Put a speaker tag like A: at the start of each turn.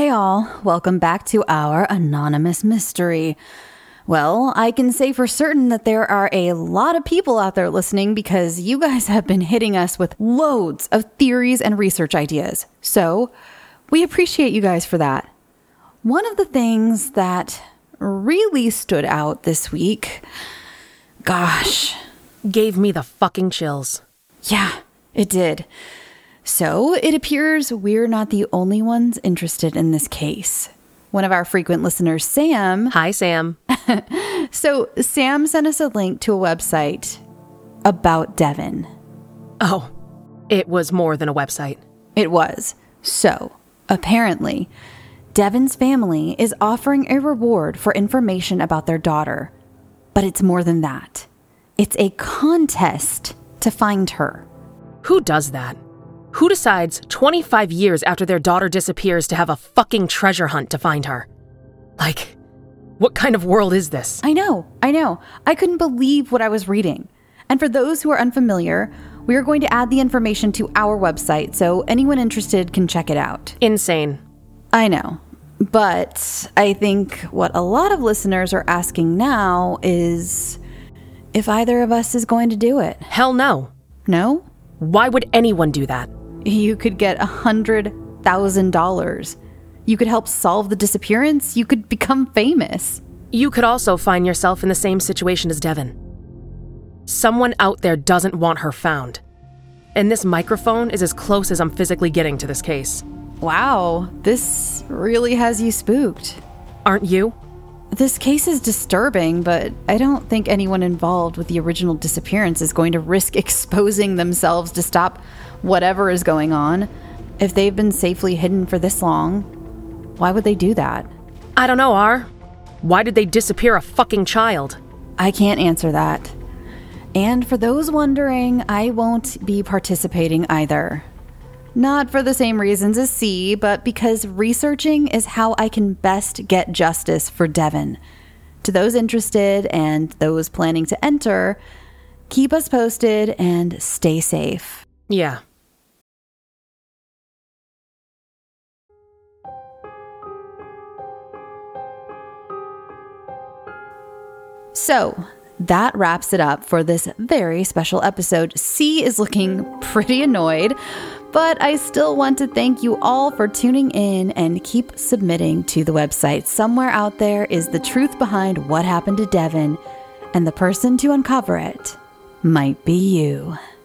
A: Hey all, welcome back to our anonymous mystery. Well, I can say for certain that there are a lot of people out there listening because you guys have been hitting us with loads of theories and research ideas. So we appreciate you guys for that. One of the things that really stood out this week,
B: gave me the fucking chills.
A: Yeah, it did. So it appears we're not the only ones interested in this case. One of our frequent listeners, Sam.
B: Hi, Sam.
A: So Sam sent us a link to a website about Devin.
B: Oh, it was more than a website.
A: It was. So apparently, Devin's family is offering a reward for information about their daughter. But it's more than that. It's a contest to find her.
B: Who does that? Who decides 25 years after their daughter disappears to have a fucking treasure hunt to find her? Like, what kind of world is this?
A: I know. I couldn't believe what I was reading. And for those who are unfamiliar, we are going to add the information to our website so anyone interested can check it out.
B: Insane.
A: I know. But I think what a lot of listeners are asking now is if either of us is going to do it.
B: Hell no.
A: No?
B: Why would anyone do that?
A: You could get $100,000. You could help solve the disappearance. You could become famous.
B: You could also find yourself in the same situation as Devin. Someone out there doesn't want her found. And this microphone is as close as I'm physically getting to this case.
A: Wow, this really has you spooked.
B: Aren't you?
A: This case is disturbing, but I don't think anyone involved with the original disappearance is going to risk exposing themselves to stop whatever is going on. If they've been safely hidden for this long, why would they do that?
B: I don't know, R. Why did they disappear a fucking child?
A: I can't answer that. And for those wondering, I won't be participating either. Not for the same reasons as C, but because researching is how I can best get justice for Devin. To those interested and those planning to enter, keep us posted and stay safe.
B: Yeah.
A: So, that wraps it up for this very special episode. C is looking pretty annoyed, but I still want to thank you all for tuning in and keep submitting to the website. Somewhere out there is the truth behind what happened to Devin, and the person to uncover it might be you.